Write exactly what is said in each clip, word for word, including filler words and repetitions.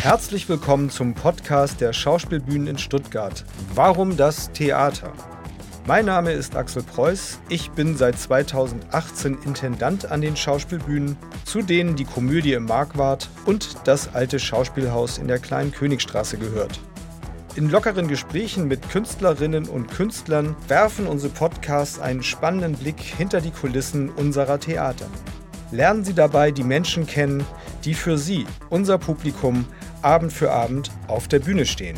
Herzlich willkommen zum Podcast der Schauspielbühnen in Stuttgart. Warum das Theater? Mein Name ist Axel Preuß. Ich bin seit zweitausendachtzehn Intendant an den Schauspielbühnen, zu denen die Komödie im Markwart und das alte Schauspielhaus in der Kleinen Königstraße gehört. In lockeren Gesprächen mit Künstlerinnen und Künstlern werfen unsere Podcasts einen spannenden Blick hinter die Kulissen unserer Theater. Lernen Sie dabei die Menschen kennen, die für Sie, unser Publikum, Abend für Abend auf der Bühne stehen.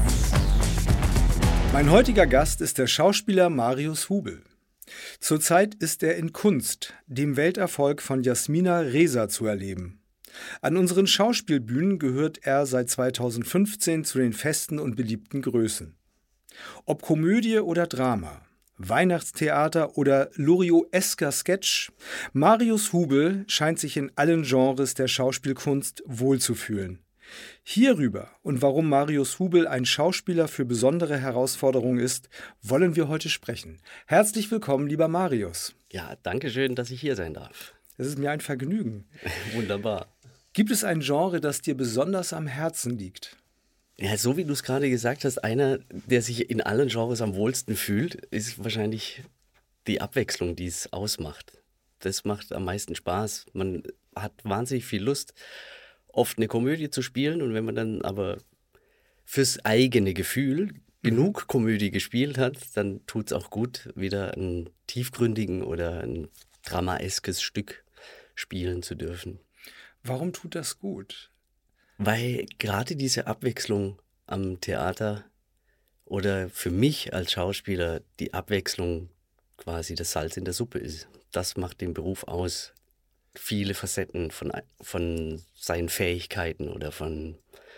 Mein heutiger Gast ist der Schauspieler Marius Hubel. Zurzeit ist er in Kunst, dem Welterfolg von Jasmina Reza, zu erleben. An unseren Schauspielbühnen gehört er seit zweitausendfünfzehn zu den festen und beliebten Größen. Ob Komödie oder Drama, Weihnachtstheater oder Lorioesker Sketch, Marius Hubel scheint sich in allen Genres der Schauspielkunst wohlzufühlen. Hierüber und warum Marius Hubel ein Schauspieler für besondere Herausforderungen ist, wollen wir heute sprechen. Herzlich willkommen, lieber Marius. Ja, danke schön, dass ich hier sein darf. Es ist mir ein Vergnügen. Wunderbar. Gibt es ein Genre, das dir besonders am Herzen liegt? Ja, so wie du es gerade gesagt hast, einer, der sich in allen Genres am wohlsten fühlt, ist wahrscheinlich die Abwechslung, die es ausmacht. Das macht am meisten Spaß. Man hat wahnsinnig viel Lust, oft eine Komödie zu spielen, und wenn man dann aber fürs eigene Gefühl genug Komödie gespielt hat, dann tut es auch gut, wieder einen tiefgründigen oder ein dramaeskes Stück spielen zu dürfen. Warum tut das gut? Weil gerade diese Abwechslung am Theater oder für mich als Schauspieler die Abwechslung quasi das Salz in der Suppe ist. Das macht den Beruf aus. Viele Facetten von, von seinen Fähigkeiten oder von,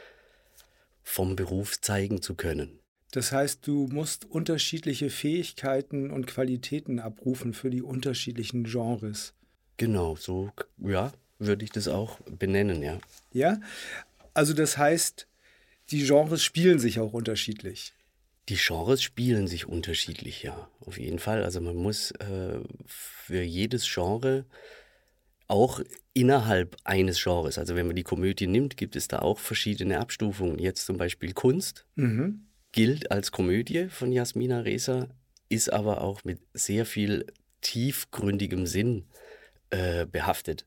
vom Beruf zeigen zu können. Das heißt, du musst unterschiedliche Fähigkeiten und Qualitäten abrufen für die unterschiedlichen Genres. Genau, so ja, würde ich das auch benennen, ja. Ja, also das heißt, die Genres spielen sich auch unterschiedlich. Die Genres spielen sich unterschiedlich, ja, auf jeden Fall. Also man muss äh, für jedes Genre auch innerhalb eines Genres, also wenn man die Komödie nimmt, gibt es da auch verschiedene Abstufungen. Jetzt zum Beispiel Kunst mhm. gilt als Komödie von Jasmina Reza, ist aber auch mit sehr viel tiefgründigem Sinn äh, behaftet.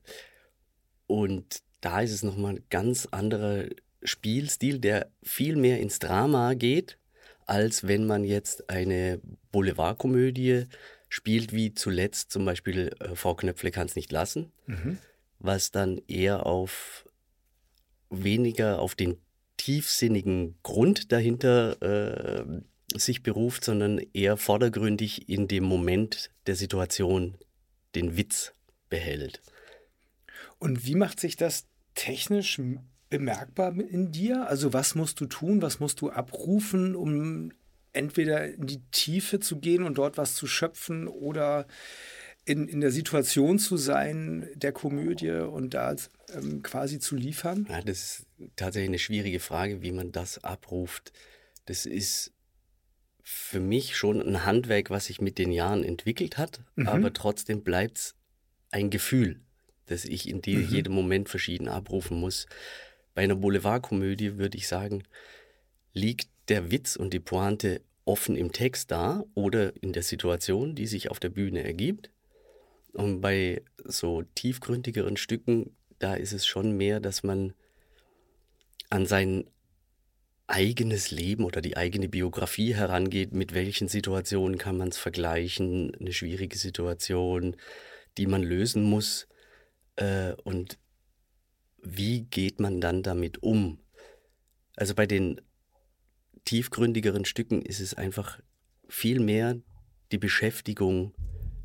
Und da ist es nochmal ein ganz anderer Spielstil, der viel mehr ins Drama geht, als wenn man jetzt eine Boulevardkomödie spielt, wie zuletzt zum Beispiel äh, Frau Knöpfle kann's nicht lassen, mhm. was dann eher auf weniger auf den tiefsinnigen Grund dahinter äh, sich beruft, sondern eher vordergründig in dem Moment der Situation den Witz behält. Und wie macht sich das technisch bemerkbar in dir? Also was musst du tun, was musst du abrufen, um entweder in die Tiefe zu gehen und dort was zu schöpfen oder in, in der Situation zu sein der Komödie und da ähm, quasi zu liefern? Ja, das ist tatsächlich eine schwierige Frage, wie man das abruft. Das ist für mich schon ein Handwerk, was sich mit den Jahren entwickelt hat, mhm. aber trotzdem bleibt es ein Gefühl, das ich in die, mhm. jedem Moment verschieden abrufen muss. Bei einer Boulevardkomödie würde ich sagen, liegt der Witz und die Pointe offen im Text da oder in der Situation, die sich auf der Bühne ergibt. Und bei so tiefgründigeren Stücken, da ist es schon mehr, dass man an sein eigenes Leben oder die eigene Biografie herangeht. Mit welchen Situationen kann man es vergleichen? Eine schwierige Situation, die man lösen muss. Äh, und wie geht man dann damit um? Also bei den tiefgründigeren Stücken ist es einfach viel mehr die Beschäftigung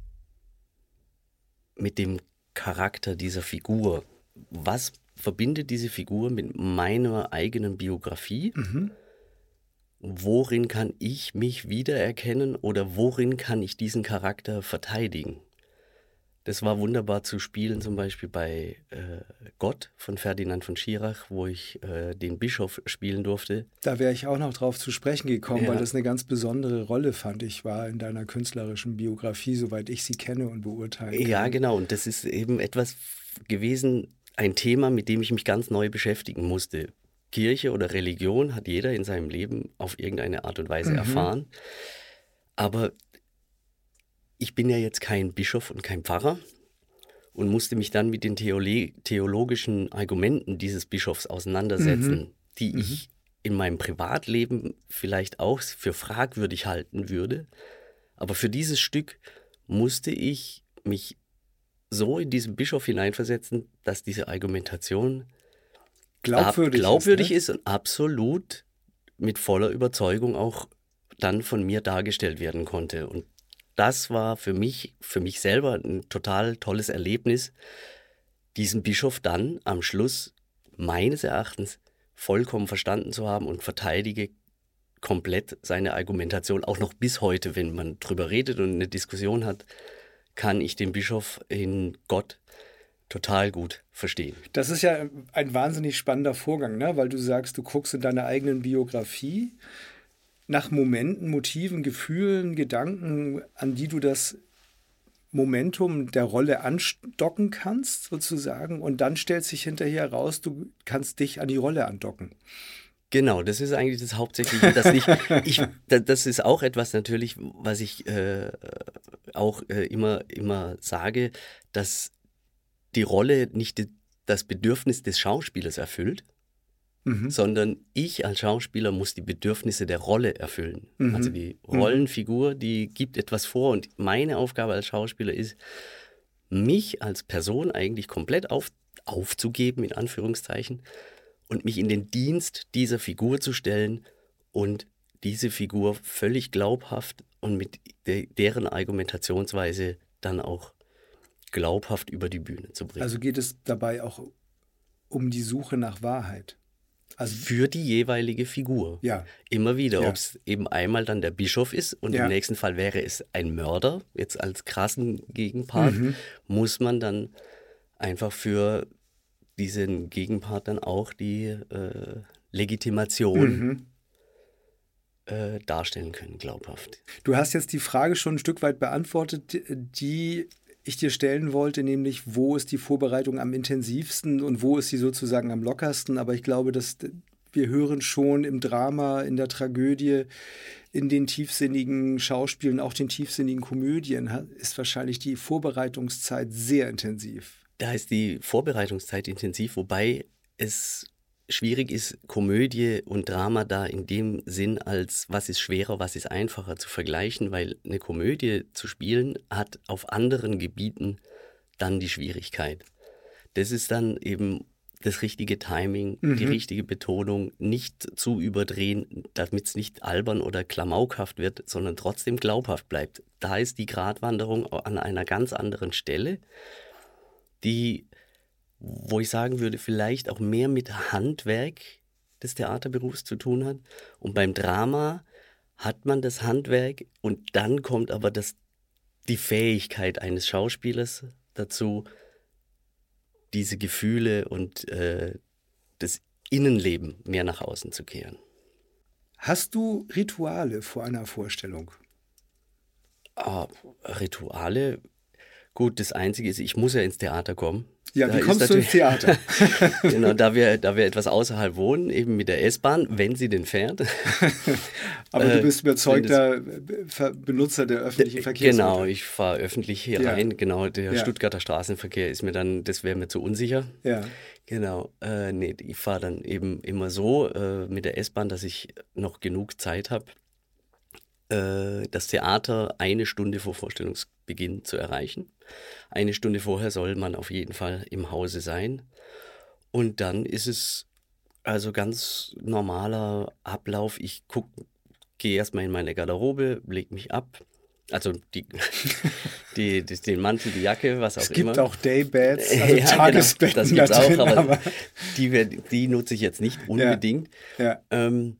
mit dem Charakter dieser Figur. Was verbindet diese Figur mit meiner eigenen Biografie? Mhm. Worin kann ich mich wiedererkennen oder worin kann ich diesen Charakter verteidigen? Das war wunderbar zu spielen, zum Beispiel bei äh, Gott von Ferdinand von Schirach, wo ich äh, den Bischof spielen durfte. Da wäre ich auch noch drauf zu sprechen gekommen, ja. weil das eine ganz besondere Rolle, fand ich, war in deiner künstlerischen Biografie, soweit ich sie kenne und beurteilen kann. Ja, genau. Und das ist eben etwas gewesen, ein Thema, mit dem ich mich ganz neu beschäftigen musste. Kirche oder Religion hat jeder in seinem Leben auf irgendeine Art und Weise Mhm. erfahren. Aber ich bin ja jetzt kein Bischof und kein Pfarrer und musste mich dann mit den Theole theologischen Argumenten dieses Bischofs auseinandersetzen, Mhm. die Mhm. ich in meinem Privatleben vielleicht auch für fragwürdig halten würde. Aber für dieses Stück musste ich mich so in diesen Bischof hineinversetzen, dass diese Argumentation Glaubwürdig, glaubwürdig ist, ist und absolut mit voller Überzeugung auch dann von mir dargestellt werden konnte. Und das war für mich, für mich selber ein total tolles Erlebnis, diesen Bischof dann am Schluss meines Erachtens vollkommen verstanden zu haben und verteidige komplett seine Argumentation, auch noch bis heute, wenn man drüber redet und eine Diskussion hat, kann ich den Bischof in Gott total gut verstehen. Das ist ja ein wahnsinnig spannender Vorgang, ne? Weil du sagst, du guckst in deiner eigenen Biografie nach Momenten, Motiven, Gefühlen, Gedanken, an die du das Momentum der Rolle andocken kannst, sozusagen. Und dann stellt sich hinterher heraus, du kannst dich an die Rolle andocken. Genau, das ist eigentlich das Hauptsächliche, dass ich, ich das ist auch etwas natürlich, was ich äh, auch äh, immer, immer sage, dass die Rolle nicht das Bedürfnis des Schauspielers erfüllt, Mhm. sondern ich als Schauspieler muss die Bedürfnisse der Rolle erfüllen. Mhm. Also die Rollenfigur, die gibt etwas vor und meine Aufgabe als Schauspieler ist, mich als Person eigentlich komplett auf, aufzugeben, in Anführungszeichen, und mich in den Dienst dieser Figur zu stellen und diese Figur völlig glaubhaft und mit de deren Argumentationsweise dann auch glaubhaft über die Bühne zu bringen. Also geht es dabei auch um die Suche nach Wahrheit. Also für die jeweilige Figur. Ja. Immer wieder, Ja. ob es eben einmal dann der Bischof ist und Ja. im nächsten Fall wäre es ein Mörder, jetzt als krassen Gegenpart, Mhm. muss man dann einfach für diesen Gegenpart dann auch die äh, Legitimation Mhm. äh, darstellen können, glaubhaft. Du hast jetzt die Frage schon ein Stück weit beantwortet, die ich dir stellen wollte, nämlich wo ist die Vorbereitung am intensivsten und wo ist sie sozusagen am lockersten. Aber ich glaube, dass wir hören schon im Drama, in der Tragödie, in den tiefsinnigen Schauspielen, auch den tiefsinnigen Komödien ist wahrscheinlich die Vorbereitungszeit sehr intensiv. Da ist die Vorbereitungszeit intensiv, wobei es schwierig ist, Komödie und Drama da in dem Sinn als was ist schwerer, was ist einfacher zu vergleichen, weil eine Komödie zu spielen hat auf anderen Gebieten dann die Schwierigkeit. Das ist dann eben das richtige Timing, Mhm. die richtige Betonung, nicht zu überdrehen, damit es nicht albern oder klamaukhaft wird, sondern trotzdem glaubhaft bleibt. Da ist die Gratwanderung an einer ganz anderen Stelle, die, wo ich sagen würde, vielleicht auch mehr mit Handwerk des Theaterberufs zu tun hat. Und beim Drama hat man das Handwerk und dann kommt aber das, die Fähigkeit eines Schauspielers dazu, diese Gefühle und äh, das Innenleben mehr nach außen zu kehren. Hast du Rituale vor einer Vorstellung? Ah, Rituale? Gut, das Einzige ist, ich muss ja ins Theater kommen. Ja, Da wie ist kommst du ins Theater? Genau, da wir, da wir etwas außerhalb wohnen, eben mit der S-Bahn, wenn sie denn fährt. Aber du Äh, bist überzeugter Ver- Benutzer der öffentlichen Verkehrsmittel. Genau, ich fahre öffentlich hier Ja. rein. Genau, der Ja. Stuttgarter Straßenverkehr ist mir dann, das wäre mir zu unsicher. Ja. Genau, äh, nee, ich fahre dann eben immer so äh, mit der S-Bahn, dass ich noch genug Zeit habe, äh, das Theater eine Stunde vor Vorstellungsbeginn zu erreichen. Eine Stunde vorher soll man auf jeden Fall im Hause sein. Und dann ist es also ganz normaler Ablauf. Ich guck, gehe erstmal in meine Garderobe, lege mich ab. Also die, die, die, den Mantel, die Jacke, was auch Es gibt immer. auch Daybeds, also Ja, Tagesbetten genau, das da gibt's auch, drin, aber, aber die, werd- die nutze ich jetzt nicht unbedingt. ja. Ähm,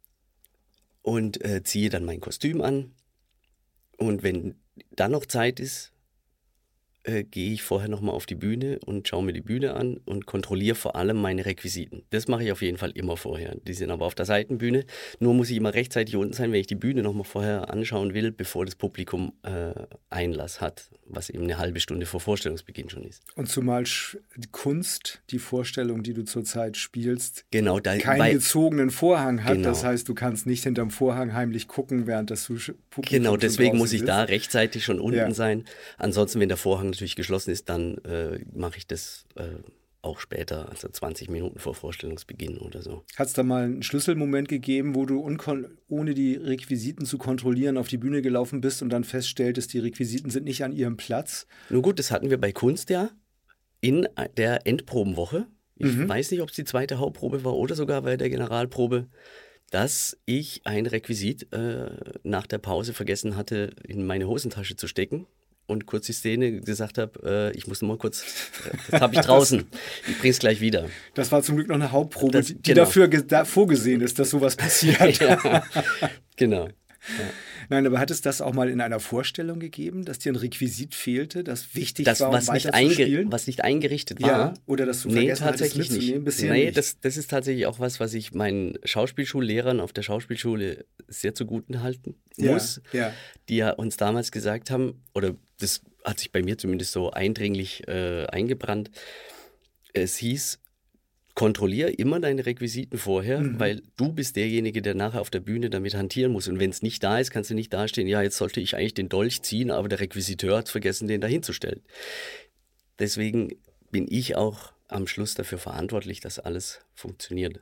und äh, ziehe dann mein Kostüm an. Und wenn dann noch Zeit ist, äh, gehe ich vorher nochmal auf die Bühne und schaue mir die Bühne an und kontrolliere vor allem meine Requisiten. Das mache ich auf jeden Fall immer vorher. Die sind aber auf der Seitenbühne. Nur muss ich immer rechtzeitig unten sein, wenn ich die Bühne nochmal vorher anschauen will, bevor das Publikum äh, Einlass hat, was eben eine halbe Stunde vor Vorstellungsbeginn schon ist. Und zumal Sch- die Kunst, die Vorstellung, die du zurzeit spielst, Genau, da, keinen weil, gezogenen Vorhang hat. Genau. Das heißt, du kannst nicht hinterm Vorhang heimlich gucken, während das Publikum Genau, schon deswegen draußen muss ich ist. da rechtzeitig schon unten Ja. sein. Ansonsten, wenn der Vorhang natürlich geschlossen ist, dann äh, mache ich das äh, auch später, also zwanzig Minuten vor Vorstellungsbeginn oder so. Hat es da mal einen Schlüsselmoment gegeben, wo du unkon- ohne die Requisiten zu kontrollieren auf die Bühne gelaufen bist und dann feststelltest, die Requisiten sind nicht an ihrem Platz? Nun gut, das hatten wir bei Kunst ja in der Endprobenwoche. Ich Mhm. weiß nicht, ob es die zweite Hauptprobe war oder sogar bei der Generalprobe, dass ich ein Requisit äh, nach der Pause vergessen hatte, in meine Hosentasche zu stecken. Und kurz die Szene gesagt habe, äh, ich muss noch mal kurz, äh, das habe ich draußen, ich bring's gleich wieder. Das war zum Glück noch eine Hauptprobe, Das- die, die genau. dafür ge- da vorgesehen ist, dass sowas passiert. Ja, genau. Nein, aber hat es das auch mal in einer Vorstellung gegeben, dass dir ein Requisit fehlte, das wichtig Das, war, um was, nicht weiter zu einge spielen? was nicht eingerichtet war. Ja, oder dass du Nee, vergessen hattest tatsächlich mitzunehmen, nicht. bisher Nee, nicht. das, das ist tatsächlich auch was, was ich meinen Schauspielschullehrern auf der Schauspielschule sehr zugute halten muss, Ja, ja. die ja uns damals gesagt haben, oder das hat sich bei mir zumindest so eindringlich äh, eingebrannt, es hieß, kontrollier immer deine Requisiten vorher, Mhm. weil du bist derjenige, der nachher auf der Bühne damit hantieren muss. Und wenn es nicht da ist, kannst du nicht dastehen, ja, jetzt sollte ich eigentlich den Dolch ziehen, aber der Requisiteur hat vergessen, den dahin zu stellen. Deswegen bin ich auch am Schluss dafür verantwortlich, dass alles funktioniert.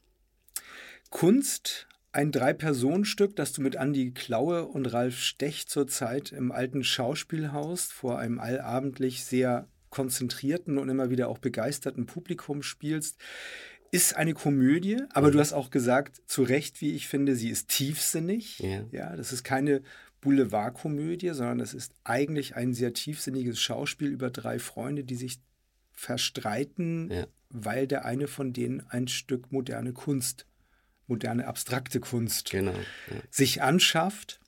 Kunst, ein Drei-Personen-Stück, das du mit Andi Klaue und Ralf Stech zurzeit im alten Schauspielhaus vor einem allabendlich sehr konzentrierten und immer wieder auch begeisterten Publikum spielst, ist eine Komödie, aber du hast auch gesagt, zu Recht, wie ich finde, sie ist tiefsinnig. Ja. Ja, das ist keine Boulevardkomödie, sondern es ist eigentlich ein sehr tiefsinniges Schauspiel über drei Freunde, die sich verstreiten, Ja. weil der eine von denen ein Stück moderne Kunst, moderne abstrakte Kunst Genau. Ja. sich anschafft.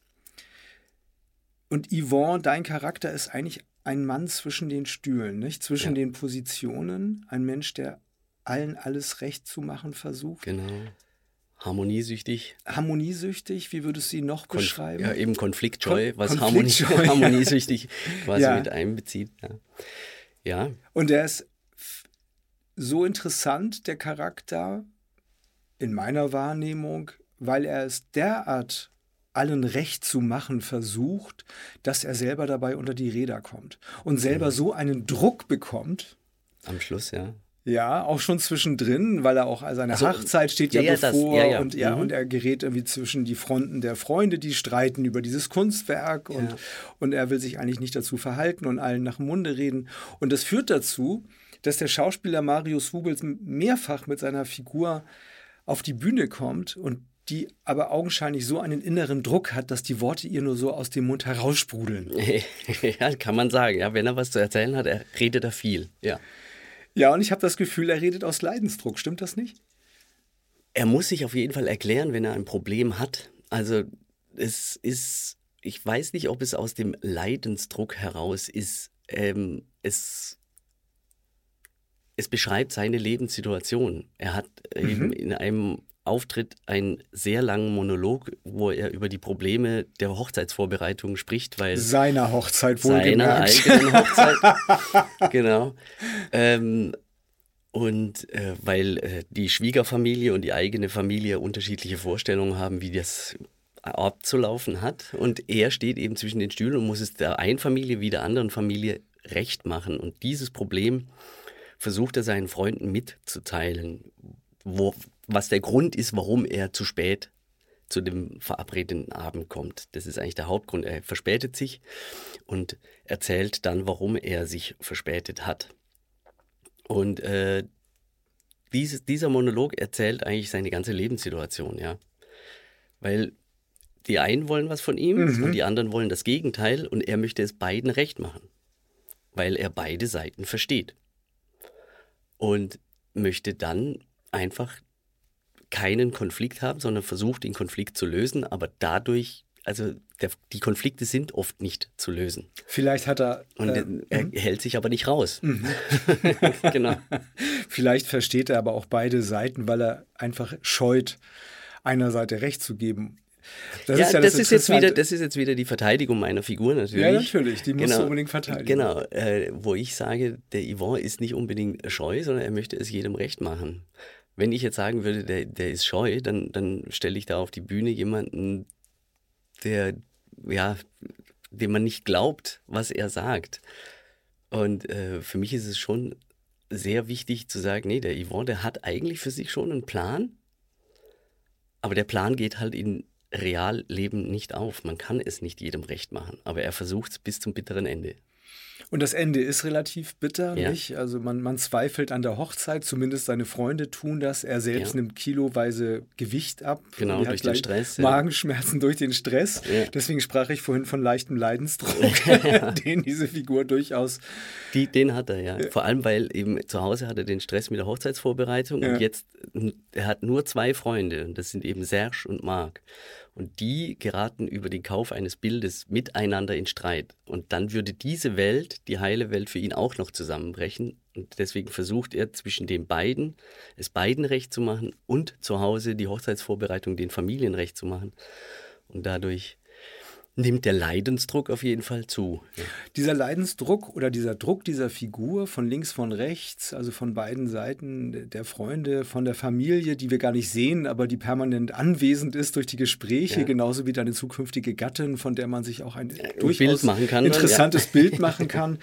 Und Yvonne, dein Charakter ist eigentlich ein Mann zwischen den Stühlen, nicht? Zwischen Ja. den Positionen, ein Mensch, der allen alles recht zu machen versucht. Genau. Harmoniesüchtig. Harmoniesüchtig, wie würdest du ihn noch Konf- beschreiben? Ja, eben konfliktscheu, Kon- was konfliktscheu, Harmonie, ja. harmoniesüchtig quasi Ja. mit einbezieht. Ja. ja, Und er ist f- so interessant, der Charakter, in meiner Wahrnehmung, weil er es derart allen recht zu machen versucht, dass er selber dabei unter die Räder kommt und selber so einen Druck bekommt, am Schluss, ja. ja, auch schon zwischendrin, weil er auch seine Also, Hochzeit steht ja, ja, ja, das- bevor ja, ja. und ja, Mhm. und er gerät irgendwie zwischen die Fronten der Freunde, die streiten über dieses Kunstwerk und, Ja. und er will sich eigentlich nicht dazu verhalten und allen nach dem Munde reden. Und das führt dazu, dass der Schauspieler Marius Hubels mehrfach mit seiner Figur auf die Bühne kommt und die aber augenscheinlich so einen inneren Druck hat, dass die Worte ihr nur so aus dem Mund heraussprudeln. ja, kann man sagen. Ja, wenn er was zu erzählen hat, er redet er viel. Ja. Ja, und ich habe das Gefühl, er redet aus Leidensdruck. Stimmt das nicht? Er muss sich auf jeden Fall erklären, wenn er ein Problem hat. Also es ist, ich weiß nicht, ob es aus dem Leidensdruck heraus ist. Ähm, es, es beschreibt seine Lebenssituation. Er hat Mhm. eben in einem Auftritt einen sehr langen Monolog, wo er über die Probleme der Hochzeitsvorbereitung spricht, weil Seiner Hochzeit seiner wohlgemerkt. eigenen Hochzeit. Genau. Ähm, und äh, weil äh, die Schwiegerfamilie und die eigene Familie unterschiedliche Vorstellungen haben, wie das abzulaufen hat. Und er steht eben zwischen den Stühlen und muss es der einen Familie wie der anderen Familie recht machen. Und dieses Problem versucht er seinen Freunden mitzuteilen, wo, was der Grund ist, warum er zu spät zu dem verabredeten Abend kommt. Das ist eigentlich der Hauptgrund. Er verspätet sich und erzählt dann, warum er sich verspätet hat. Und äh, dieses, dieser Monolog erzählt eigentlich seine ganze Lebenssituation, ja. Weil die einen wollen was von ihm Mhm. und die anderen wollen das Gegenteil und er möchte es beiden recht machen, weil er beide Seiten versteht. Und möchte dann einfach keinen Konflikt haben, sondern versucht, den Konflikt zu lösen, aber dadurch, also der, die Konflikte sind oft nicht zu lösen. Vielleicht hat er... Und äh, er mhm. hält sich aber nicht raus. Mhm. Genau. Vielleicht versteht er aber auch beide Seiten, weil er einfach scheut, einer Seite Recht zu geben. Das, ja, ist, ja das, das, ist jetzt wieder, das ist jetzt wieder die Verteidigung meiner Figur natürlich. Ja, natürlich, die musst genau, du unbedingt verteidigen. Genau, äh, wo ich sage, der Yvon ist nicht unbedingt scheu, sondern er möchte es jedem recht machen. Wenn ich jetzt sagen würde, der, der ist scheu, dann, dann stelle ich da auf die Bühne jemanden, der, ja, dem man nicht glaubt, was er sagt. Und äh, für mich ist es schon sehr wichtig zu sagen, nee, der Yvon, der hat eigentlich für sich schon einen Plan, aber der Plan geht halt in Realleben nicht auf. Man kann es nicht jedem recht machen, aber er versucht es bis zum bitteren Ende. Und das Ende ist relativ bitter, ja. nicht? Also man, man zweifelt an der Hochzeit, zumindest seine Freunde tun das. Er selbst ja. nimmt kiloweise Gewicht ab. Genau, durch den Stress. Magenschmerzen ja. durch den Stress. Ja. Deswegen sprach ich vorhin von leichtem Leidensdruck, den diese Figur durchaus... Die, den hat er, ja. Vor allem, weil eben zu Hause hat er den Stress mit der Hochzeitsvorbereitung ja. und jetzt, er hat nur zwei Freunde und das sind eben Serge und Marc. Und die geraten über den Kauf eines Bildes miteinander in Streit. Und dann würde diese Welt, die heile Welt, für ihn auch noch zusammenbrechen. Und deswegen versucht er zwischen den beiden, es beiden recht zu machen und zu Hause die Hochzeitsvorbereitung den Familien recht zu machen. Und dadurch nimmt der Leidensdruck auf jeden Fall zu. Ja. Dieser Leidensdruck oder dieser Druck dieser Figur von links, von rechts, also von beiden Seiten der Freunde, von der Familie, die wir gar nicht sehen, aber die permanent anwesend ist durch die Gespräche, ja. genauso wie deine zukünftige Gattin, von der man sich auch ein ja, durchaus Bild machen kann, interessantes ja. Bild machen kann.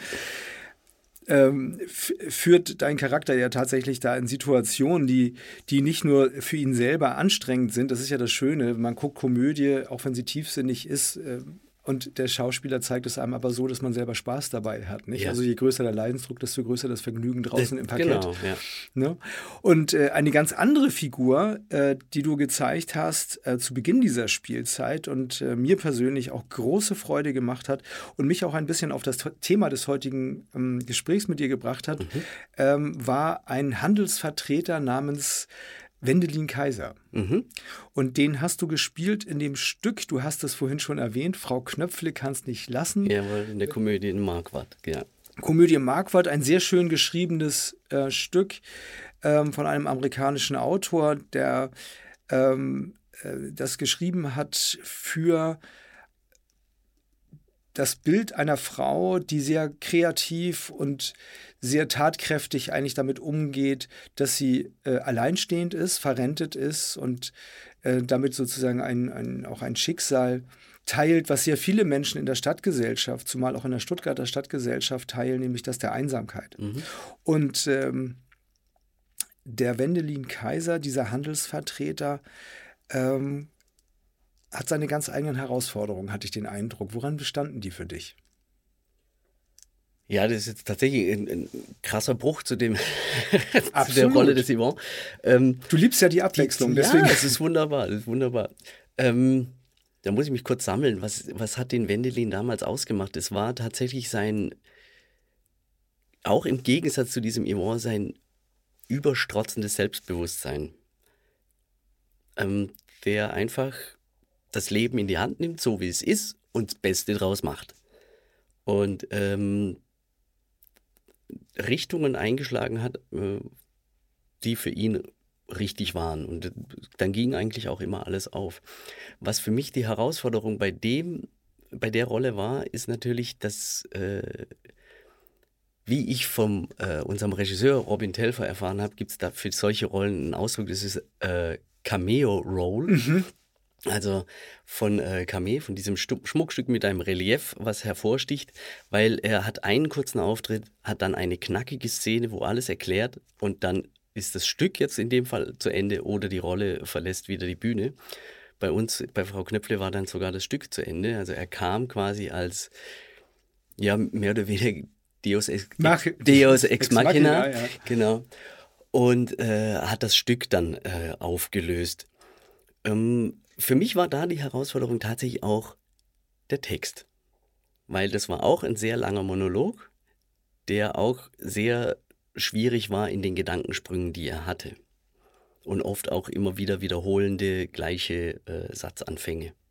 Ähm, führt dein Charakter ja tatsächlich da in Situationen, die, die nicht nur für ihn selber anstrengend sind. Das ist ja das Schöne. Man guckt Komödie, auch wenn sie tiefsinnig ist, äh, und der Schauspieler zeigt es einem aber so, dass man selber Spaß dabei hat. Nicht? Ja. Also je größer der Leidensdruck, desto größer das Vergnügen draußen im Parkett. Genau, ja. Ne? Und äh, eine ganz andere Figur, äh, die du gezeigt hast äh, zu Beginn dieser Spielzeit und äh, mir persönlich auch große Freude gemacht hat und mich auch ein bisschen auf das Thema des heutigen ähm, Gesprächs mit dir gebracht hat, mhm. ähm, war ein Handelsvertreter namens Wendelin Kaiser. Mhm. Und den hast du gespielt in dem Stück, du hast es vorhin schon erwähnt, Frau Knöpfle kann's nicht lassen. Jawohl, in der Komödie in Marquardt, ja. Komödie Marquardt, ein sehr schön geschriebenes äh, Stück ähm, von einem amerikanischen Autor, der ähm, äh, das geschrieben hat für das Bild einer Frau, die sehr kreativ und sehr tatkräftig eigentlich damit umgeht, dass sie äh, alleinstehend ist, verrentet ist und äh, damit sozusagen ein, ein, auch ein Schicksal teilt, was sehr viele Menschen in der Stadtgesellschaft, zumal auch in der Stuttgarter Stadtgesellschaft teilen, nämlich das der Einsamkeit. Mhm. Und ähm, der Wendelin Kaiser, dieser Handelsvertreter, ähm, hat seine ganz eigenen Herausforderungen, hatte ich den Eindruck. Woran bestanden die für dich? Ja, das ist jetzt tatsächlich ein, ein krasser Bruch zu, dem, zu der Rolle des Yvon. Ähm, du liebst ja die Abwechslung. Die, deswegen. Ja, das ist wunderbar, das ist wunderbar. Ähm, da muss ich mich kurz sammeln. Was, was hat den Wendelin damals ausgemacht? Es war tatsächlich sein, auch im Gegensatz zu diesem Yvon, sein überstrotzendes Selbstbewusstsein. Ähm, der einfach das Leben in die Hand nimmt, so wie es ist, und das Beste draus macht. Und ähm, Richtungen eingeschlagen hat, äh, die für ihn richtig waren. Und dann ging eigentlich auch immer alles auf. Was für mich die Herausforderung bei dem, bei der Rolle war, ist natürlich, dass, äh, wie ich von äh, unserem Regisseur Robin Telfer erfahren habe, gibt es da für solche Rollen einen Ausdruck, das ist äh, Cameo-Roll. Mhm. Also von äh, Camé, von diesem Stu- Schmuckstück mit einem Relief, was hervorsticht, weil er hat einen kurzen Auftritt, hat dann eine knackige Szene, wo alles erklärt und dann ist das Stück jetzt in dem Fall zu Ende oder die Rolle verlässt wieder die Bühne. Bei uns, bei Frau Knöpfle war dann sogar das Stück zu Ende, also er kam quasi als, ja, mehr oder weniger Deus Ex, Mach, Deus Ex Machina, Machina ja. Genau, und äh, hat das Stück dann äh, aufgelöst. Ähm, Für mich war da die Herausforderung tatsächlich auch der Text, weil das war auch ein sehr langer Monolog, der auch sehr schwierig war in den Gedankensprüngen, die er hatte und oft auch immer wieder wiederholende gleiche äh, Satzanfänge.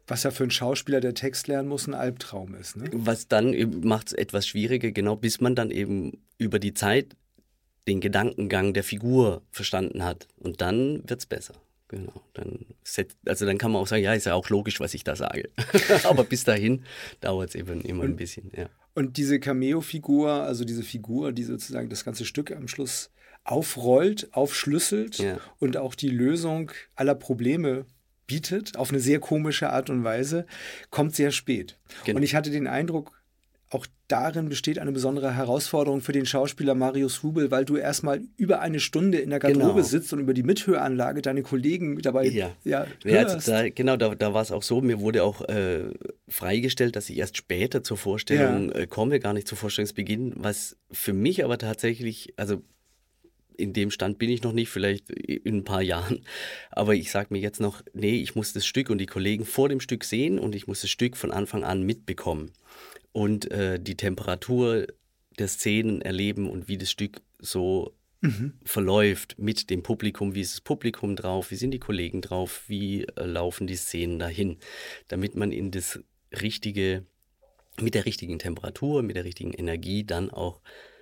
Was ja für einen Schauspieler, der Text lernen muss, ein Albtraum ist. Ne? Was dann macht es etwas schwieriger, genau, bis man dann eben über die Zeit den Gedankengang der Figur verstanden hat. Und dann wird es besser. Genau. Dann set, also dann kann man auch sagen, ja, ist ja auch logisch, was ich da sage. Aber bis dahin dauert es eben immer und, ein bisschen. Ja. Und diese Cameo-Figur, also diese Figur, die sozusagen das ganze Stück am Schluss aufrollt, aufschlüsselt Ja. und auch die Lösung aller Probleme bietet, auf eine sehr komische Art und Weise, kommt sehr spät. Genau. Und ich hatte den Eindruck, auch darin besteht eine besondere Herausforderung für den Schauspieler Marius Hubel, weil du erstmal über eine Stunde in der Garderobe Genau. sitzt und über die Mithöranlage deine Kollegen dabei Ja. ja, Ja, hörst. also da, genau, da, da war es auch so, mir wurde auch äh, freigestellt, dass ich erst später zur Vorstellung Ja. äh, komme, gar nicht zu Vorstellungsbeginn, was für mich aber tatsächlich, also in dem Stand bin ich noch nicht, vielleicht in ein paar Jahren, aber ich sage mir jetzt noch, nee, ich muss das Stück und die Kollegen vor dem Stück sehen und ich muss das Stück von Anfang an mitbekommen und äh, die Temperatur der Szenen erleben und wie das Stück so Mhm. verläuft mit dem Publikum, wie ist das Publikum drauf, wie sind die Kollegen drauf, wie äh, laufen die Szenen dahin, damit man in das richtige, mit der richtigen Temperatur, mit der richtigen Energie dann auch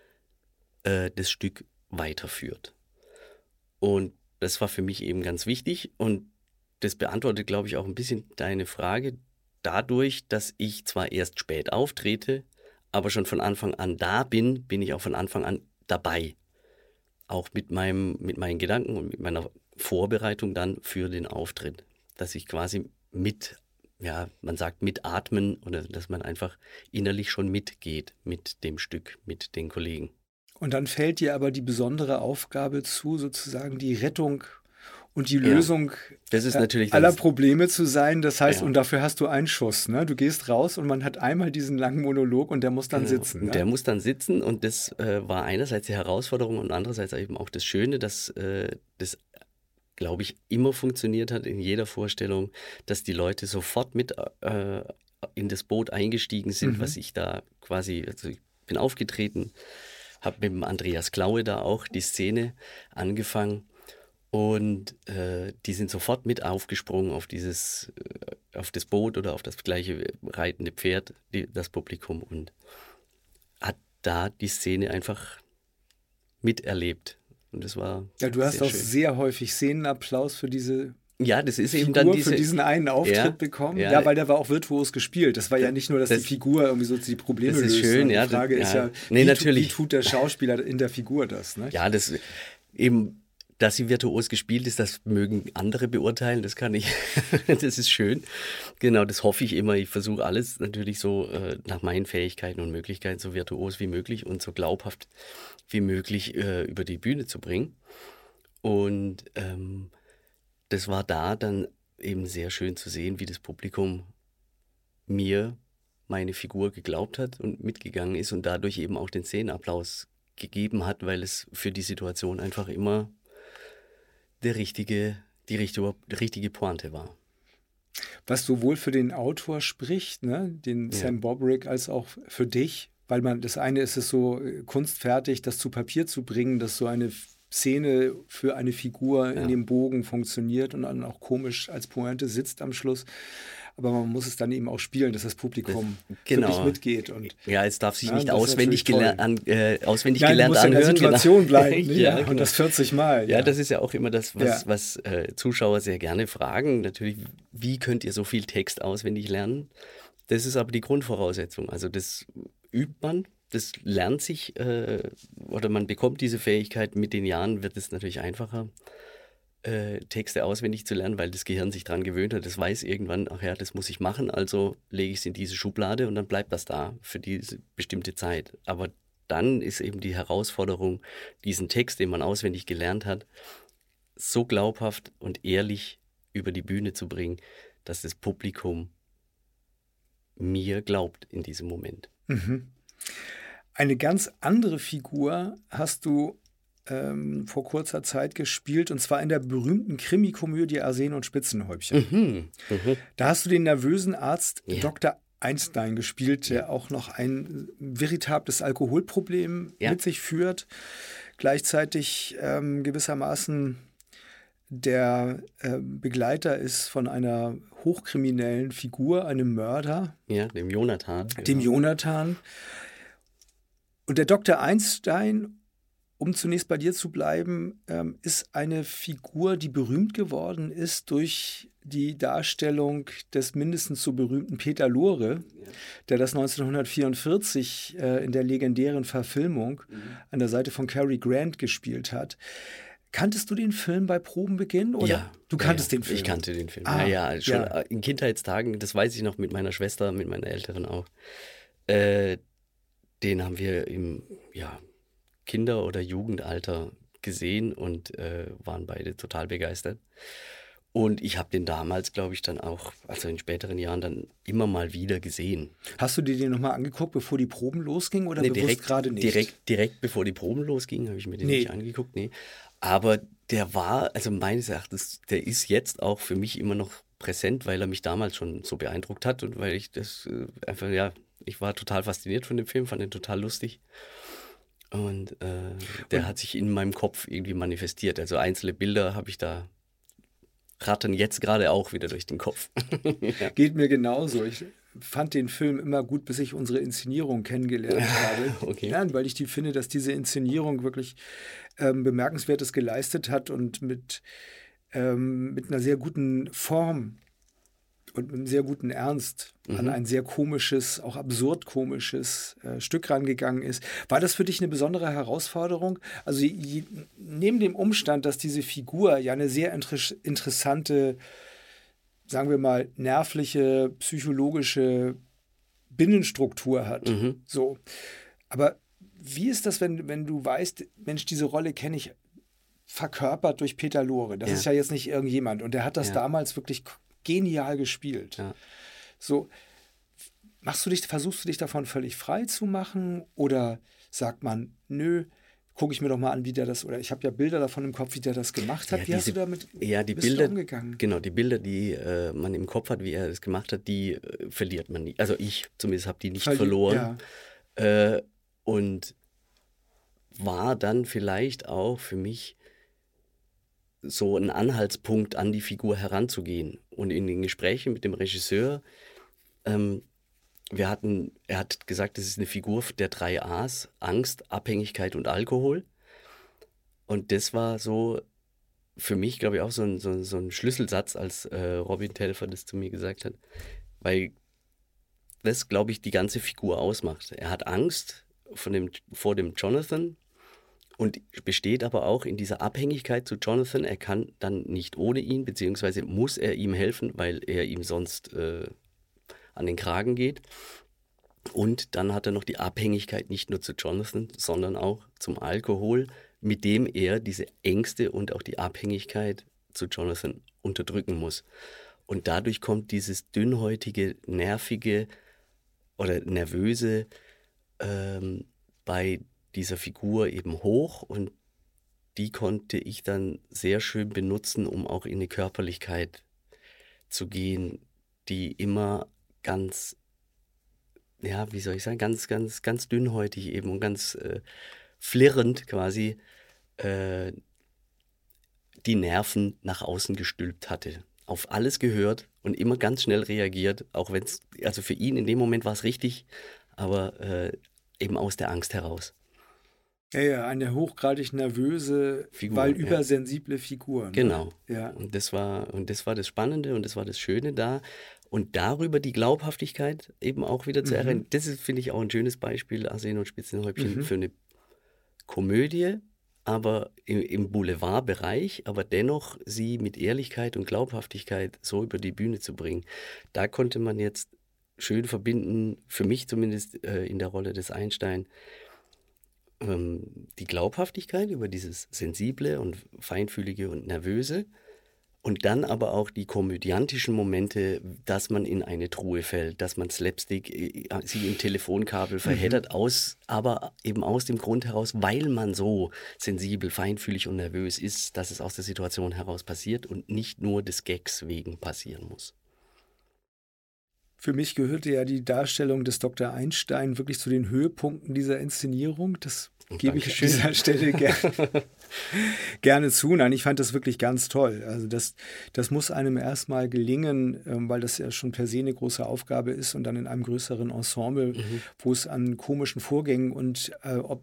äh, das Stück weiterführt. Und das war für mich eben ganz wichtig und das beantwortet, glaube ich, auch ein bisschen deine Frage dadurch, dass ich zwar erst spät auftrete, aber schon von Anfang an da bin, bin ich auch von Anfang an dabei. Auch mit meinem, mit meinen Gedanken und mit meiner Vorbereitung dann für den Auftritt. Dass ich quasi mit, ja, man sagt mitatmen oder dass man einfach innerlich schon mitgeht mit dem Stück, mit den Kollegen. Und dann fällt dir aber die besondere Aufgabe zu, sozusagen die Rettung und die Ja. Lösung Das ist äh, natürlich aller das- Probleme zu sein. Das heißt, Ja. und dafür hast du einen Schuss. Ne? Du gehst raus und man hat einmal diesen langen Monolog und der muss dann Genau. sitzen. Und Ne? der muss dann sitzen und das äh, war einerseits die Herausforderung und andererseits eben auch das Schöne, dass äh, das, glaube ich, immer funktioniert hat in jeder Vorstellung, dass die Leute sofort mit äh, in das Boot eingestiegen sind, Mhm. was ich da quasi, also ich bin aufgetreten, habe mit dem Andreas Klaue da auch die Szene angefangen und äh, die sind sofort mit aufgesprungen auf dieses, äh, auf das Boot oder auf das gleiche reitende Pferd, die, das Publikum und hat da die Szene einfach miterlebt. Und das war Ja, du hast sehr auch schön. sehr häufig Szenenapplaus für diese Ja, das ist eben Figur, dann diese... für diesen einen Auftritt Ja, bekommen. ja. Ja, weil der war auch virtuos gespielt. Das war ja nicht nur, dass Das- die Figur irgendwie so die Probleme das ist löst. schön, sondern ja, Die Frage das- ist ja. ja, Nee, wie, tu- natürlich. wie tut der Schauspieler in der Figur das? Ne? Ja, das eben, dass sie virtuos gespielt ist, das mögen andere beurteilen, das kann ich, das ist schön. Genau, das hoffe ich immer. Ich versuche alles natürlich so äh, nach meinen Fähigkeiten und Möglichkeiten so virtuos wie möglich und so glaubhaft wie möglich äh, über die Bühne zu bringen. Und ähm, das war da dann eben sehr schön zu sehen, wie das Publikum mir meine Figur geglaubt hat und mitgegangen ist und dadurch eben auch den Szenenapplaus gegeben hat, weil es für die Situation einfach immer der richtige, die richtige, die richtige Pointe war. Was sowohl für den Autor spricht, ne, den Ja. Sam Bobrick, als auch für dich, weil man, das eine ist es so äh, kunstfertig, das zu Papier zu bringen, dass so eine F- Szene für eine Figur Ja. in dem Bogen funktioniert und dann auch komisch als Pointe sitzt am Schluss. Aber man muss es dann eben auch spielen, dass das Publikum Genau. wirklich mitgeht. Und Ja, es darf sich Ja, nicht das ist auswendig, natürlich geler an, äh, auswendig Nein, du gelernt musst ja in der anhören. Situation genau. bleiben. Ne? ja, Ja, genau. Und das vierzig Mal. Ja, das ist ja auch immer das, was, Ja. was äh, Zuschauer sehr gerne fragen. Natürlich, wie könnt ihr so viel Text auswendig lernen? Das ist aber die Grundvoraussetzung. Also das übt man, das lernt sich äh, oder man bekommt diese Fähigkeit. Mit den Jahren wird es natürlich einfacher, äh, Texte auswendig zu lernen, weil das Gehirn sich daran gewöhnt hat. Das weiß irgendwann, ach ja, das muss ich machen, also lege ich es in diese Schublade und dann bleibt das da für diese bestimmte Zeit. Aber dann ist eben die Herausforderung, diesen Text, den man auswendig gelernt hat, so glaubhaft und ehrlich über die Bühne zu bringen, dass das Publikum mir glaubt in diesem Moment. Mhm. Eine ganz andere Figur hast du ähm, vor kurzer Zeit gespielt, und zwar in der berühmten Krimikomödie Arsen und Spitzenhäubchen. Mhm. Mhm. Da hast du den nervösen Arzt Ja. Doktor Einstein gespielt, der auch noch ein veritables Alkoholproblem Ja. mit sich führt, gleichzeitig ähm, gewissermaßen der äh, Begleiter ist von einer hochkriminellen Figur, einem Mörder. Ja, dem Jonathan. Dem genau. Jonathan. Und der Doktor Einstein, um zunächst bei dir zu bleiben, ähm, ist eine Figur, die berühmt geworden ist durch die Darstellung des mindestens so berühmten Peter Lorre, ja. der das neunzehnhundertvierundvierzig äh, in der legendären Verfilmung mhm. an der Seite von Cary Grant gespielt hat. Kanntest du den Film bei Probenbeginn? Oder? Ja. Du kanntest ja, ja. den Film? Ich kannte den Film. Ah, ja, ja, schon ja. in Kindheitstagen, das weiß ich noch mit meiner Schwester, mit meiner Älteren auch. Äh, den haben wir im ja, Kinder- oder Jugendalter gesehen und äh, waren beide total begeistert. Und ich habe den damals, glaube ich, dann auch, also in späteren Jahren, dann immer mal wieder gesehen. Hast du dir den nochmal angeguckt, bevor die Proben losgingen oder nee, bewusst direkt, gerade nicht? Direkt, direkt bevor die Proben losgingen, habe ich mir den nee. nicht angeguckt. Nee. Aber der war, also meines Erachtens, der ist jetzt auch für mich immer noch präsent, weil er mich damals schon so beeindruckt hat und weil ich das äh, einfach, ja, ich war total fasziniert von dem Film, fand den total lustig. Und äh, der und, hat sich in meinem Kopf irgendwie manifestiert. Also einzelne Bilder habe ich da, rattern jetzt gerade auch wieder durch den Kopf. ja. Geht mir genauso. Ich fand den Film immer gut, bis ich unsere Inszenierung kennengelernt habe. Okay. Ja, weil ich die finde, dass diese Inszenierung wirklich ähm, Bemerkenswertes geleistet hat und mit, ähm, mit einer sehr guten Form und mit einem sehr guten Ernst mhm. an ein sehr komisches, auch absurd komisches äh, Stück rangegangen ist. War das für dich eine besondere Herausforderung? Also je, neben dem Umstand, dass diese Figur ja eine sehr inter- interessante, sagen wir mal, nervliche, psychologische Binnenstruktur hat. Mhm. So. Aber wie ist das, wenn, wenn du weißt, Mensch, diese Rolle kenne ich verkörpert durch Peter Lorre. Das ja. ist ja jetzt nicht irgendjemand. Und der hat das ja. damals wirklich genial gespielt. Ja. So, machst du dich, versuchst du dich davon völlig frei zu machen oder sagt man, nö, gucke ich mir doch mal an, wie der das, oder ich habe ja Bilder davon im Kopf, wie der das gemacht hat. Ja, wie diese, hast du damit ja, die bist Bilder, du umgegangen? Genau, die Bilder, die äh, man im Kopf hat, wie er das gemacht hat, die äh, verliert man nicht. Also ich zumindest habe die nicht Verli- verloren. Ja. Äh, und war dann vielleicht auch für mich so ein Anhaltspunkt, an die Figur heranzugehen. Und in den Gesprächen mit dem Regisseur, ähm, wir hatten, er hat gesagt, das ist eine Figur der drei A's, Angst, Abhängigkeit und Alkohol. Und das war so für mich, glaube ich, auch so ein, so, so ein Schlüsselsatz, als äh, Robin Telfer das zu mir gesagt hat. Weil das, glaube ich, die ganze Figur ausmacht. Er hat Angst von dem, vor dem Jonathan, und besteht aber auch in dieser Abhängigkeit zu Jonathan. Er kann dann nicht ohne ihn, beziehungsweise muss er ihm helfen, weil er ihm sonst äh, an den Kragen geht. Und dann hat er noch die Abhängigkeit nicht nur zu Jonathan, sondern auch zum Alkohol, mit dem er diese Ängste und auch die Abhängigkeit zu Jonathan unterdrücken muss. Und dadurch kommt dieses dünnhäutige, nervige oder nervöse ähm, bei dieser Figur eben hoch, und die konnte ich dann sehr schön benutzen, um auch in eine Körperlichkeit zu gehen, die immer ganz, ja, wie soll ich sagen, ganz, ganz, ganz dünnhäutig eben und ganz äh, flirrend quasi äh, die Nerven nach außen gestülpt hatte. Auf alles gehört und immer ganz schnell reagiert, auch wenn es, also für ihn in dem Moment war es richtig, aber äh, eben aus der Angst heraus. Ja, ja, eine hochgradig nervöse, Figur, weil übersensible ja. Figur. Ne? Genau. Ja. Und das war, und das war das Spannende und das war das Schöne da. Und darüber die Glaubhaftigkeit eben auch wieder zu mhm. erreichen. Das ist, finde ich, auch ein schönes Beispiel, Arsen und Spitzenhäubchen, mhm. für eine Komödie, aber im, im Boulevardbereich, aber dennoch sie mit Ehrlichkeit und Glaubhaftigkeit so über die Bühne zu bringen. Da konnte man jetzt schön verbinden, für mich zumindest äh, in der Rolle des Einstein, die Glaubhaftigkeit über dieses Sensible und Feinfühlige und Nervöse und dann aber auch die komödiantischen Momente, dass man in eine Truhe fällt, dass man Slapstick sich im Telefonkabel verheddert, mhm. aus, aber eben aus dem Grund heraus, weil man so sensibel, feinfühlig und nervös ist, dass es aus der Situation heraus passiert und nicht nur des Gags wegen passieren muss. Für mich gehörte ja die Darstellung des Doktor Einstein wirklich zu den Höhepunkten dieser Inszenierung. Das gebe ich an dieser Stelle gerne, gerne zu. Nein, ich fand das wirklich ganz toll. Also das, das muss einem erstmal gelingen, ähm, weil das ja schon per se eine große Aufgabe ist und dann in einem größeren Ensemble, mhm. wo es an komischen Vorgängen und äh, ob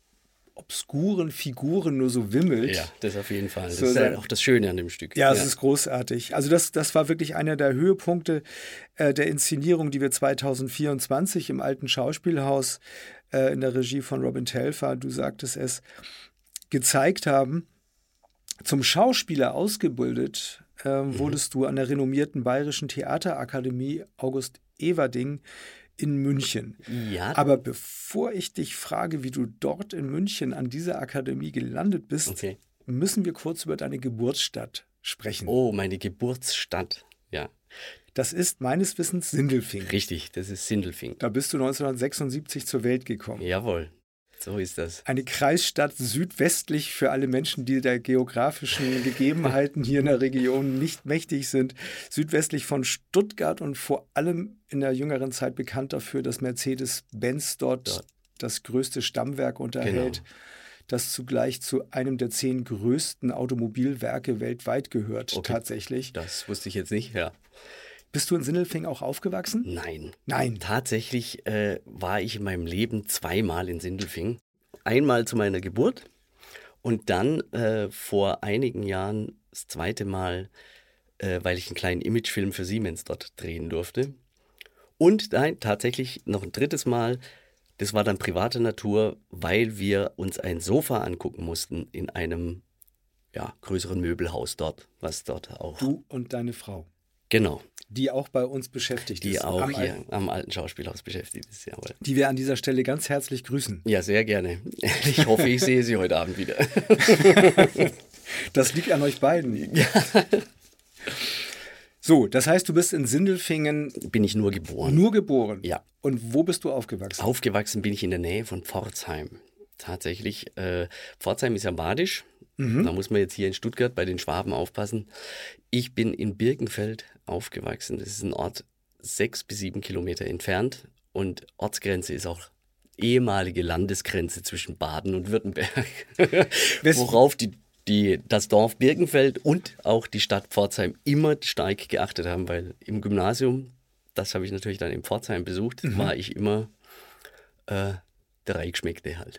obskuren Figuren nur so wimmelt. Ja, das auf jeden Fall. Das so ist ja auch das Schöne an dem Stück. Ja, es ja. ist großartig. Also das, das war wirklich einer der Höhepunkte äh, der Inszenierung, die wir zwanzig vierundzwanzig im Alten Schauspielhaus äh, in der Regie von Robin Telfer, du sagtest es, gezeigt haben. Zum Schauspieler ausgebildet äh, mhm. wurdest du an der renommierten Bayerischen Theaterakademie August Everding in München. Ja. Aber bevor ich dich frage, wie du dort in München an dieser Akademie gelandet bist, okay. müssen wir kurz über deine Geburtsstadt sprechen. Oh, meine Geburtsstadt, ja. Das ist meines Wissens Sindelfingen. Richtig, das ist Sindelfingen. Da bist du neunzehnhundertsechsundsiebzig zur Welt gekommen. Jawohl, so ist das. Eine Kreisstadt südwestlich für alle Menschen, die der geografischen Gegebenheiten hier in der Region nicht mächtig sind. Südwestlich von Stuttgart und vor allem in der jüngeren Zeit bekannt dafür, dass Mercedes-Benz dort, dort das größte Stammwerk unterhält, genau. das zugleich zu einem der zehn größten Automobilwerke weltweit gehört, okay. tatsächlich. Das wusste ich jetzt nicht, ja. Bist du in Sindelfingen auch aufgewachsen? Nein. Nein. Tatsächlich äh, war ich in meinem Leben zweimal in Sindelfingen. Einmal zu meiner Geburt und dann äh, vor einigen Jahren das zweite Mal, äh, weil ich einen kleinen Imagefilm für Siemens dort drehen durfte. Und nein, tatsächlich noch ein drittes Mal, das war dann privater Natur, weil wir uns ein Sofa angucken mussten in einem ja, größeren Möbelhaus dort, was dort auch... Du und deine Frau. Genau. Die auch bei uns beschäftigt die ist. Die auch am hier Al- am Alten Schauspielhaus beschäftigt ist, jawohl. Die wir an dieser Stelle ganz herzlich grüßen. Ja, sehr gerne. Ich hoffe, ich sehe Sie heute Abend wieder. Das liegt an euch beiden. Ja. So, das heißt, du bist in Sindelfingen... Bin ich nur geboren. Nur geboren? Ja. Und wo bist du aufgewachsen? Aufgewachsen bin ich in der Nähe von Pforzheim. Tatsächlich. Äh, Pforzheim ist ja badisch. Mhm. Da muss man jetzt hier in Stuttgart bei den Schwaben aufpassen. Ich bin in Birkenfeld aufgewachsen. Das ist ein Ort sechs bis sieben Kilometer entfernt. Und Ortsgrenze ist auch ehemalige Landesgrenze zwischen Baden und Württemberg. Worauf die, die, das Dorf Birkenfeld und auch die Stadt Pforzheim immer stark geachtet haben. Weil im Gymnasium, das habe ich natürlich dann in Pforzheim besucht, mhm. war ich immer... Äh, der Reichschmeckte halt.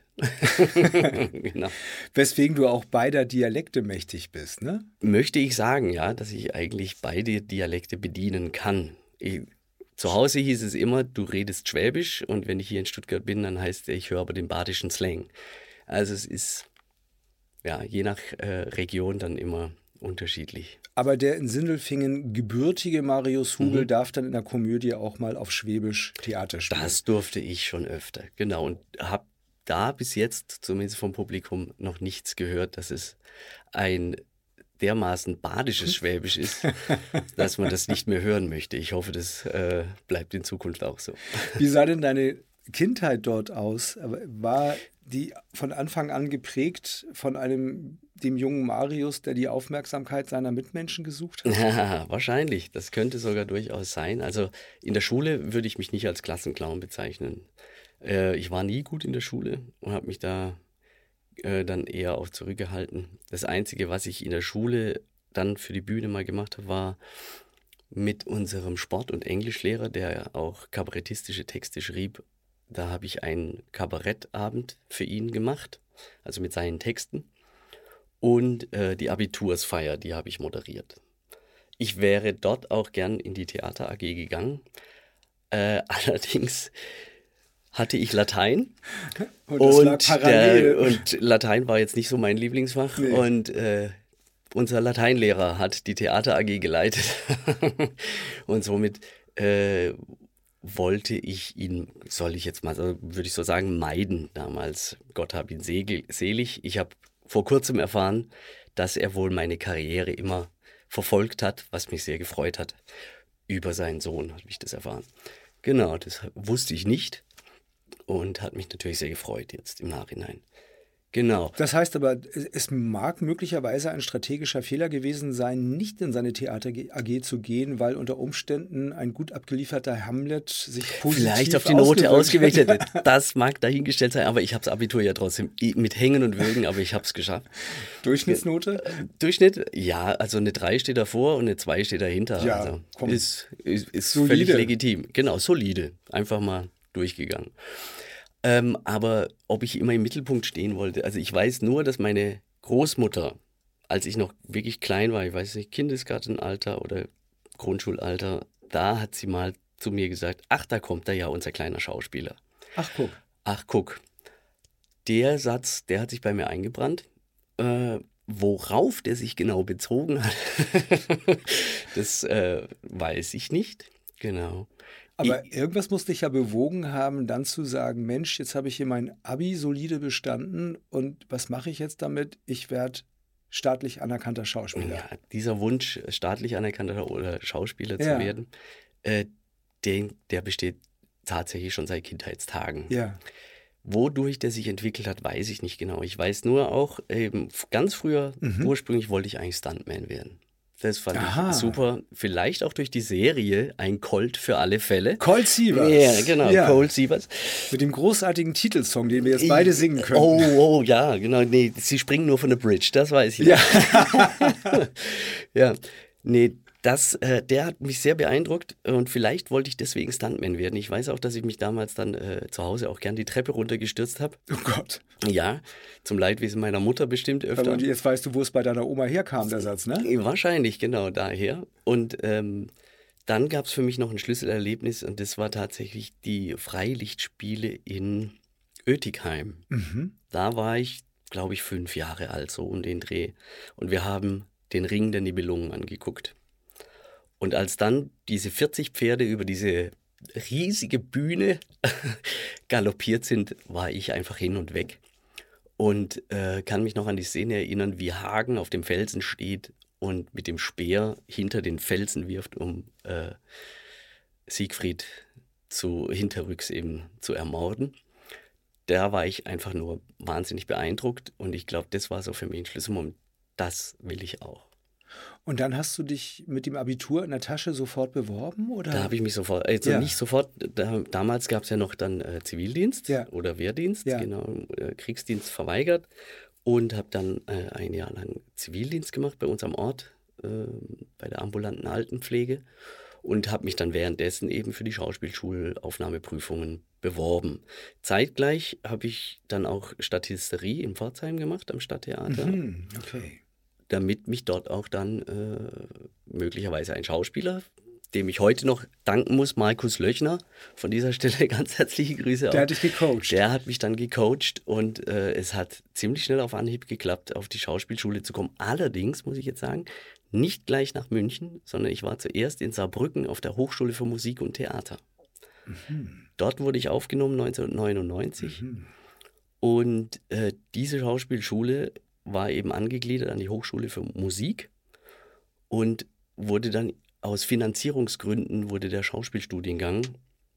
Genau. Weswegen du auch beider Dialekte mächtig bist, ne? Möchte ich sagen, ja, dass ich eigentlich beide Dialekte bedienen kann. Ich, zu Hause hieß es immer, du redest Schwäbisch und wenn ich hier in Stuttgart bin, dann heißt es, ich höre aber den badischen Slang. Also es ist, ja, je nach äh, Region dann immer unterschiedlich. Aber der in Sindelfingen gebürtige Marius Hubel mhm. darf dann in der Komödie auch mal auf Schwäbisch Theater spielen. Das durfte ich schon öfter, genau. Und habe da bis jetzt, zumindest vom Publikum, noch nichts gehört, dass es ein dermaßen badisches Schwäbisch ist, dass man das nicht mehr hören möchte. Ich hoffe, das äh, bleibt in Zukunft auch so. Wie sah denn deine Kindheit dort aus? War die von Anfang an geprägt von einem, dem jungen Marius, der die Aufmerksamkeit seiner Mitmenschen gesucht hat? Ja, wahrscheinlich. Das könnte sogar durchaus sein. Also in der Schule würde ich mich nicht als Klassenclown bezeichnen. Äh, ich war nie gut in der Schule und habe mich da äh, dann eher auch zurückgehalten. Das Einzige, was ich in der Schule dann für die Bühne mal gemacht habe, war mit unserem Sport- und Englischlehrer, der auch kabarettistische Texte schrieb. Da habe ich einen Kabarettabend für ihn gemacht, also mit seinen Texten. Und äh, die Abitursfeier, die habe ich moderiert. Ich wäre dort auch gern in die Theater A G gegangen. Äh, allerdings hatte ich Latein. Und, das und, lag parallel. Der, und Latein war jetzt nicht so mein Lieblingsfach. Nee. Und äh, unser Lateinlehrer hat die Theater A G geleitet. Und somit... Äh, wollte ich ihn, soll ich jetzt mal, so, würde ich so sagen, meiden damals. Gott hab ihn selig. Ich habe vor kurzem erfahren, dass er wohl meine Karriere immer verfolgt hat, was mich sehr gefreut hat. Über seinen Sohn habe ich das erfahren. Genau, das wusste ich nicht und hat mich natürlich sehr gefreut jetzt im Nachhinein. Genau. Das heißt aber, es mag möglicherweise ein strategischer Fehler gewesen sein, nicht in seine Theater-A G zu gehen, weil unter Umständen ein gut abgelieferter Hamlet sich positiv Vielleicht auf die Note ausgewirkt hätte. hätte. Das mag dahingestellt sein, aber ich habe das Abitur ja trotzdem mit Hängen und Würgen, aber ich habe es geschafft. Durchschnittsnote? Durchschnitt? Ja, also eine drei steht davor und eine zwei steht dahinter. Ja, also komm. Ist, ist, ist Solide. völlig legitim. Genau, solide. Einfach mal durchgegangen. Ähm, aber ob ich immer im Mittelpunkt stehen wollte, also ich weiß nur, dass meine Großmutter, als ich noch wirklich klein war, ich weiß nicht, Kindesgartenalter oder Grundschulalter, da hat sie mal zu mir gesagt, ach, da kommt da ja unser kleiner Schauspieler. Ach, guck. Ach, guck. Der Satz, der hat sich bei mir eingebrannt. Äh, worauf der sich genau bezogen hat, das äh, weiß ich nicht. Genau. Aber irgendwas muss dich ja bewogen haben, dann zu sagen, Mensch, jetzt habe ich hier mein Abi solide bestanden und was mache ich jetzt damit? Ich werde staatlich anerkannter Schauspieler. Ja, dieser Wunsch, staatlich anerkannter oder Schauspieler Ja. zu werden, äh, den, der besteht tatsächlich schon seit Kindheitstagen. Ja. Wodurch der sich entwickelt hat, weiß ich nicht genau. Ich weiß nur auch, eben ganz früher, Mhm. ursprünglich wollte ich eigentlich Stuntman werden. Das fand Aha. ich super. Vielleicht auch durch die Serie Ein Colt für alle Fälle. Colt Sievers. Ja, genau, Ja. Colt Sievers. Mit dem großartigen Titelsong, den wir jetzt beide singen können. Oh, oh, ja, genau. Nee, sie springen nur von der Bridge, das weiß ich. Ja. Ja, nee, das, äh, der hat mich sehr beeindruckt und vielleicht wollte ich deswegen Stuntman werden. Ich weiß auch, dass ich mich damals dann äh, zu Hause auch gern die Treppe runtergestürzt habe. Oh Gott. Ja, zum Leidwesen meiner Mutter bestimmt öfter. Und jetzt weißt du, wo es bei deiner Oma herkam, der Satz, ne? Wahrscheinlich, genau, daher. Und ähm, dann gab es für mich noch ein Schlüsselerlebnis und das war tatsächlich die Freilichtspiele in Oetikheim. Mhm. Da war ich, glaube ich, fünf Jahre alt, so um den Dreh. Und wir haben den Ring der Nibelungen angeguckt. Und als dann diese vierzig Pferde über diese riesige Bühne galoppiert sind, war ich einfach hin und weg. Und äh, kann mich noch an die Szene erinnern, wie Hagen auf dem Felsen steht und mit dem Speer hinter den Felsen wirft, um äh, Siegfried zu, hinterrücks eben zu ermorden. Da war ich einfach nur wahnsinnig beeindruckt und ich glaube, das war so für mich ein Schlüsselmoment. Das will ich auch. Und dann hast du dich mit dem Abitur in der Tasche sofort beworben? Oder? Da habe ich mich sofort, also Ja. nicht sofort, da, damals gab es ja noch dann äh, Zivildienst Ja. oder Wehrdienst, Ja. genau, äh, Kriegsdienst verweigert und habe dann äh, ein Jahr lang Zivildienst gemacht bei uns am Ort, äh, bei der ambulanten Altenpflege und habe mich dann währenddessen eben für die Schauspielschulaufnahmeprüfungen beworben. Zeitgleich habe ich dann auch Statisterie in Pforzheim gemacht am Stadttheater. Mhm. Okay. Damit mich dort auch dann äh, möglicherweise ein Schauspieler, dem ich heute noch danken muss, Markus Löchner, von dieser Stelle ganz herzliche Grüße. Der auch. hat dich gecoacht. Der hat mich dann gecoacht und äh, es hat ziemlich schnell auf Anhieb geklappt, auf die Schauspielschule zu kommen. Allerdings, muss ich jetzt sagen, nicht gleich nach München, sondern ich war zuerst in Saarbrücken auf der Hochschule für Musik und Theater. Mhm. Dort wurde ich aufgenommen neunzehnhundertneunundneunzig Mhm. und äh, diese Schauspielschule war eben angegliedert an die Hochschule für Musik und wurde dann aus Finanzierungsgründen wurde der Schauspielstudiengang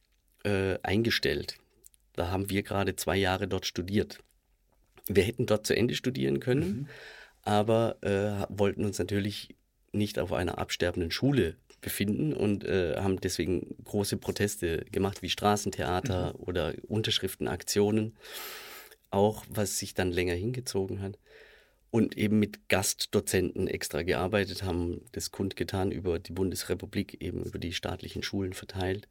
äh, eingestellt. Da haben wir gerade zwei Jahre dort studiert. Wir hätten dort zu Ende studieren können, Mhm. aber äh, wollten uns natürlich nicht auf einer absterbenden Schule befinden und äh, haben deswegen große Proteste gemacht, wie Straßentheater Mhm. oder Unterschriftenaktionen, auch was sich dann länger hingezogen hat. Und eben mit Gastdozenten extra gearbeitet, haben das kundgetan über die Bundesrepublik, eben über die staatlichen Schulen verteilt,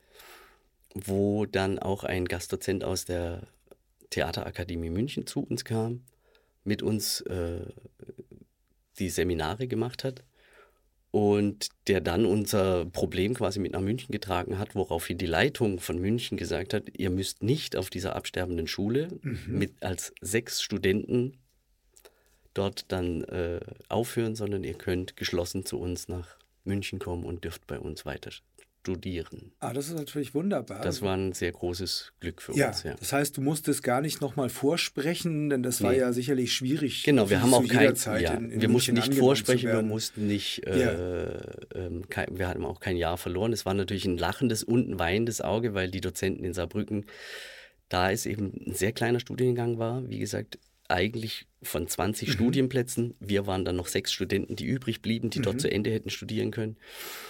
wo dann auch ein Gastdozent aus der Theaterakademie München zu uns kam, mit uns äh, die Seminare gemacht hat und der dann unser Problem quasi mit nach München getragen hat, woraufhin die Leitung von München gesagt hat, ihr müsst nicht auf dieser absterbenden Schule Mhm. mit als sechs Studenten dort dann äh, aufhören, sondern ihr könnt geschlossen zu uns nach München kommen und dürft bei uns weiter studieren. Ah, das ist natürlich wunderbar. Das war ein sehr großes Glück für ja, uns. Ja. das heißt, du musstest gar nicht nochmal vorsprechen, denn das war Nee. ja sicherlich schwierig. Genau, wir wie haben zu auch jeder kein, Zeit ja, in, in wir mussten München nicht angenommen vorsprechen, zu wir werden. mussten nicht, äh, ähm, kein, wir hatten auch kein Jahr verloren. Es war natürlich ein lachendes und ein weinendes Auge, weil die Dozenten in Saarbrücken, da es eben ein sehr kleiner Studiengang war, wie gesagt, eigentlich von zwanzig Mhm. Studienplätzen, wir waren dann noch sechs Studenten, die übrig blieben, die dort Mhm. zu Ende hätten studieren können.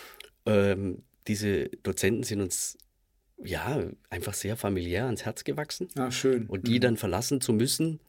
Ähm, diese Dozenten sind uns ja einfach sehr familiär ans Herz gewachsen. Ah, schön. Und die Mhm. dann verlassen zu müssen,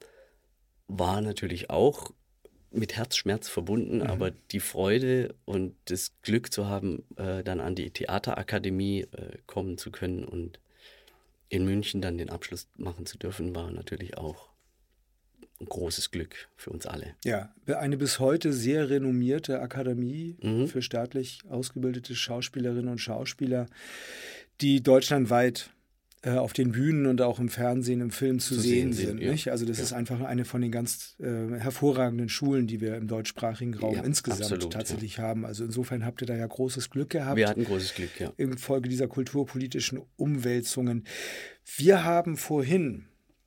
war natürlich auch mit Herzschmerz verbunden, Mhm. aber die Freude und das Glück zu haben, äh, dann an die Theaterakademie äh, kommen zu können und in München dann den Abschluss machen zu dürfen, war natürlich auch ein großes Glück für uns alle. Ja, eine bis heute sehr renommierte Akademie Mhm. für staatlich ausgebildete Schauspielerinnen und Schauspieler, die deutschlandweit äh, auf den Bühnen und auch im Fernsehen, im Film zu, Zu sehen sehen sind, sind. ja. Nicht? Also das Ja. ist einfach eine von den ganz äh, hervorragenden Schulen, die wir im deutschsprachigen Raum Ja, insgesamt absolut, tatsächlich haben. Also insofern habt ihr da ja großes Glück gehabt. Wir hatten großes Glück, ja. Infolge dieser kulturpolitischen Umwälzungen. Wir haben vorhin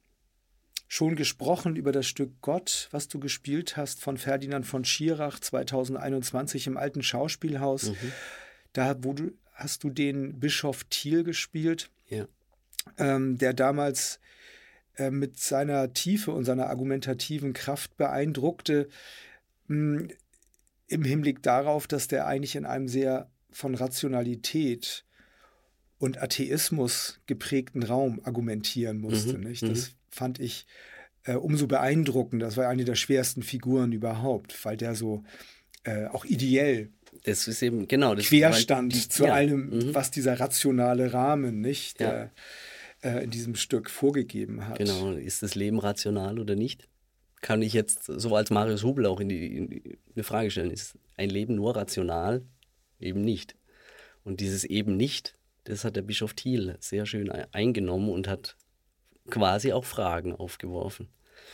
schon gesprochen über das Stück Gott, was du gespielt hast von Ferdinand von Schirach zweitausendeinundzwanzig im Alten Schauspielhaus. Mhm. Da wo du, hast du den Bischof Thiel gespielt, Ja. ähm, der damals äh, mit seiner Tiefe und seiner argumentativen Kraft beeindruckte, mh, im Hinblick darauf, dass der eigentlich in einem sehr von Rationalität und Atheismus geprägten Raum argumentieren musste. Mhm, Nicht? mhm. Das fand ich äh, umso beeindruckender. Das war eine der schwersten Figuren überhaupt, weil der so äh, auch ideell Das ist eben, genau. Das querstand war die- zu ja. allem, Mhm. was dieser rationale Rahmen nicht Ja. äh, äh, in diesem Stück vorgegeben hat. Genau, ist das Leben rational oder nicht? Kann ich jetzt so als Marius Hubel auch in die, in die eine Frage stellen. Ist ein Leben nur rational? Eben nicht. Und dieses eben nicht, das hat der Bischof Thiel sehr schön e- eingenommen und hat quasi auch Fragen aufgeworfen.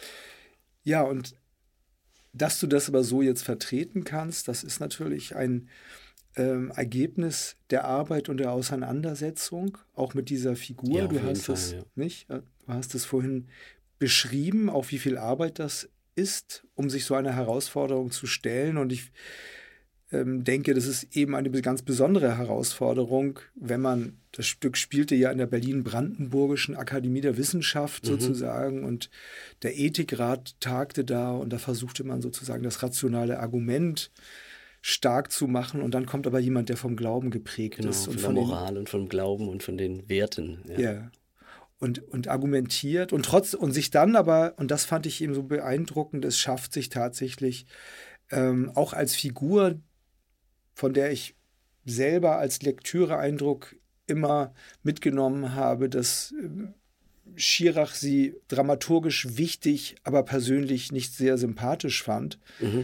Ja, und dass du das aber so jetzt vertreten kannst, das ist natürlich ein ähm, Ergebnis der Arbeit und der Auseinandersetzung, auch mit dieser Figur. Ja, auf du jeden hast Fall, es ja. nicht, äh, du hast es vorhin beschrieben, auch wie viel Arbeit das ist, um sich so einer Herausforderung zu stellen. Und ich ähm, denke, das ist eben eine ganz besondere Herausforderung, wenn man, das Stück spielte ja in der Berlin-Brandenburgischen Akademie der Wissenschaft Mhm. sozusagen und der Ethikrat tagte da und da versuchte man sozusagen das rationale Argument stark zu machen und dann kommt aber jemand, der vom Glauben geprägt Genau, ist von und der von den, Moral und vom Glauben und von den Werten. Ja. ja, und, und argumentiert und trotz und sich dann aber, und das fand ich eben so beeindruckend, es schafft sich tatsächlich ähm, auch als Figur, von der ich selber als Lektüreeindruck immer mitgenommen habe, dass ähm, Schirach sie dramaturgisch wichtig, aber persönlich nicht sehr sympathisch fand, Mhm.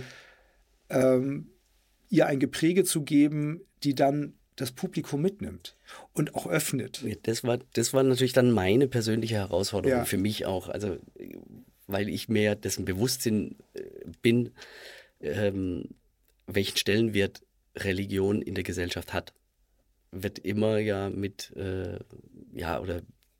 ähm, ihr ein Gepräge zu geben, die dann das Publikum mitnimmt und auch öffnet. Ja, Das war, das war natürlich dann meine persönliche Herausforderung Ja. für mich auch. Also, weil ich mir dessen Bewusstsein äh, bin, ähm, welchen Stellenwert Religion in der Gesellschaft hat. Wird immer ja mit, äh, ja, oder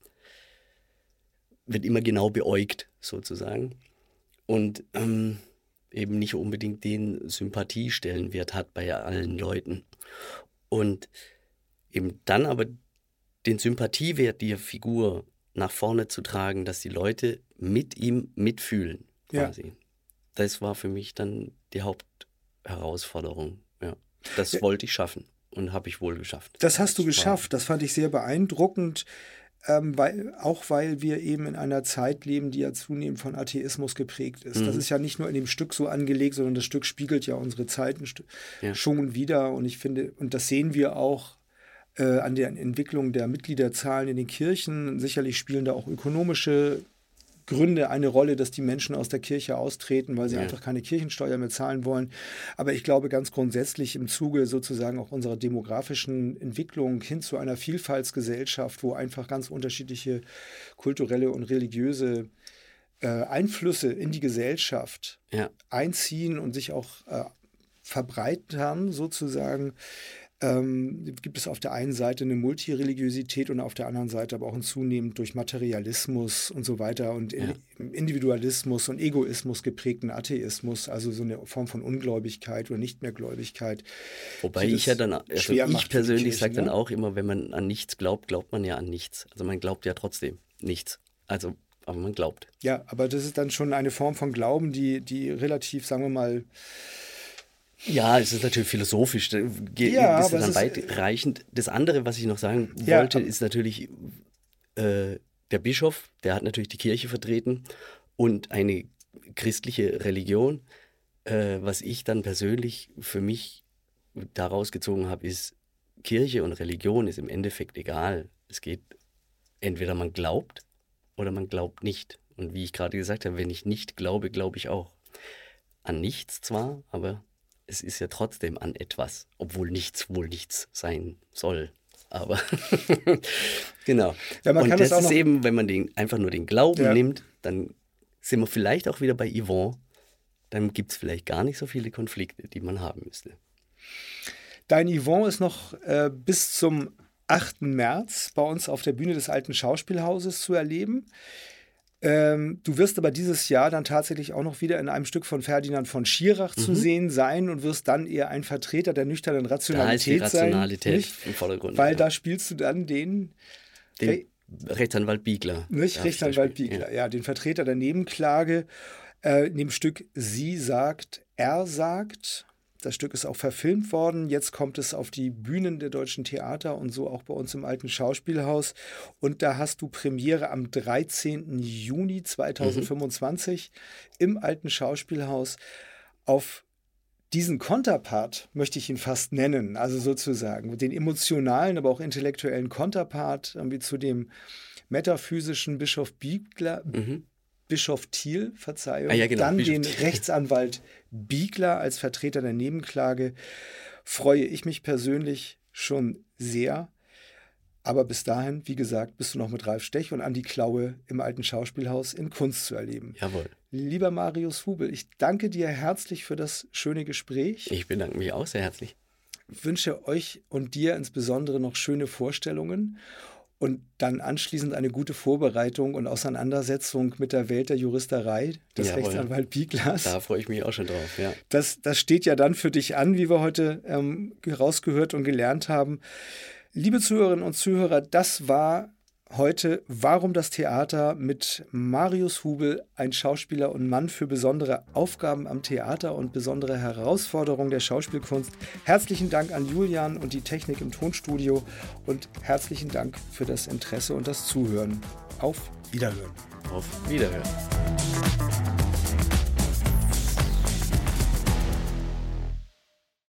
wird immer genau beäugt, sozusagen. Und ähm, eben nicht unbedingt den Sympathiestellenwert hat bei allen Leuten. Und eben dann aber den Sympathiewert der Figur nach vorne zu tragen, dass die Leute mit ihm mitfühlen, Ja. quasi. Das war für mich dann die Hauptherausforderung. Ja. Das Ja. wollte ich schaffen und habe ich wohl geschafft. Das hast du war- geschafft. Das fand ich sehr beeindruckend, ähm, weil, auch weil wir eben in einer Zeit leben, die ja zunehmend von Atheismus geprägt ist. Das Mhm. ist ja nicht nur in dem Stück so angelegt, sondern das Stück spiegelt ja unsere Zeiten st- Ja. schon wieder. Und ich finde, und das sehen wir auch äh, an der Entwicklung der Mitgliederzahlen in den Kirchen. Sicherlich spielen da auch ökonomische Gründe eine Rolle, dass die Menschen aus der Kirche austreten, weil sie Ja. einfach keine Kirchensteuer mehr zahlen wollen. Aber ich glaube ganz grundsätzlich im Zuge sozusagen auch unserer demografischen Entwicklung hin zu einer Vielfaltsgesellschaft, wo einfach ganz unterschiedliche kulturelle und religiöse äh, Einflüsse in die Gesellschaft Ja. einziehen und sich auch äh, verbreitern sozusagen, ähm, gibt es auf der einen Seite eine Multireligiosität und auf der anderen Seite aber auch ein zunehmend durch Materialismus und so weiter und Ja. in- Individualismus und Egoismus geprägten Atheismus, also so eine Form von Ungläubigkeit oder Nichtmehrgläubigkeit. Wobei die ich das ja dann, also schwer macht ich für die persönlich Kirche, sage dann ne? auch immer, wenn man an nichts glaubt, glaubt man ja an nichts. Also man glaubt ja trotzdem nichts. Also aber man glaubt. Ja, aber das ist dann schon eine Form von Glauben, die, die relativ, sagen wir mal... Ja, es ist natürlich philosophisch, da geht, Ja, ist aber dann es ist- weitreichend. Das andere, was ich noch sagen Ja, wollte, aber- ist natürlich äh, der Bischof, der hat natürlich die Kirche vertreten und eine christliche Religion. Äh, was ich dann persönlich für mich daraus gezogen habe, ist, Kirche und Religion ist im Endeffekt egal. Es geht, entweder man glaubt oder man glaubt nicht. Und wie ich gerade gesagt habe, wenn ich nicht glaube, glaube ich auch. An nichts zwar, aber es ist ja trotzdem an etwas, obwohl nichts wohl nichts sein soll. Aber genau. Ja, man und kann das das auch ist noch- eben, wenn man den, einfach nur den Glauben Ja. nimmt, dann sind wir vielleicht auch wieder bei Yvonne. Dann gibt es vielleicht gar nicht so viele Konflikte, die man haben müsste. Dein Yvonne ist noch äh, bis zum achten März bei uns auf der Bühne des Alten Schauspielhauses zu erleben. Ähm, du wirst aber dieses Jahr dann tatsächlich auch noch wieder in einem Stück von Ferdinand von Schirach zu sehen sein und wirst dann eher ein Vertreter der nüchternen Da ist die Rationalität Rationalität sein. Nicht? im Vordergrund. Weil ja. da spielst du dann den, Den Re- Rechtsanwalt Biegler. nicht darf ich da Rechtsanwalt spielen. Biegler, ja. den Vertreter der Nebenklage. Äh, in dem Stück Sie sagt, er sagt. Das Stück ist auch verfilmt worden. Jetzt kommt es auf die Bühnen der deutschen Theater und so auch bei uns im Alten Schauspielhaus. Und da hast du Premiere am dreizehnten Juni zweitausendfünfundzwanzig im Alten Schauspielhaus. Auf diesen Konterpart möchte ich ihn fast nennen, also sozusagen den emotionalen, aber auch intellektuellen Konterpart irgendwie zu dem metaphysischen Bischof Biegler, Mhm. Bischof Thiel, Verzeihung, Ah ja, genau, dann Bischof den Thiel. Rechtsanwalt Biegler als Vertreter der Nebenklage, freue ich mich persönlich schon sehr. Aber bis dahin, wie gesagt, bist du noch mit Ralf Stech und Andi Klaue im Alten Schauspielhaus in Kunst zu erleben. Jawohl. Lieber Marius Hubel, ich danke dir herzlich für das schöne Gespräch. Ich bedanke mich auch sehr herzlich. wünsche euch und dir insbesondere noch schöne Vorstellungen und dann anschließend eine gute Vorbereitung und Auseinandersetzung mit der Welt der Juristerei des Jawohl. Rechtsanwalt Bieglers. Da freue ich mich auch schon drauf, ja. Das, das steht ja dann für dich an, wie wir heute ähm, rausgehört und gelernt haben. Liebe Zuhörerinnen und Zuhörer, das war heute Warum das Theater mit Marius Hubel, ein Schauspieler und Mann für besondere Aufgaben am Theater und besondere Herausforderungen der Schauspielkunst. Herzlichen Dank an Julian und die Technik im Tonstudio und herzlichen Dank für das Interesse und das Zuhören. Auf Wiederhören. Auf Wiederhören.